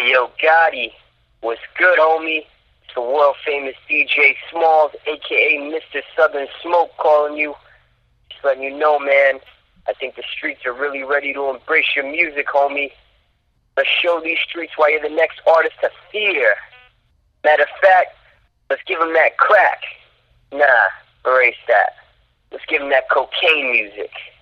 Hey, yo, Gotti, what's good, homie? It's the world famous DJ Smalls, aka Mr. Southern Smoke, calling you. Just letting you know, man, I think the streets are really ready to embrace your music, homie. Let's show these streets why you're the next artist to fear. Matter of fact, let's give them that crack. Nah, erase that. Let's give them that cocaine music.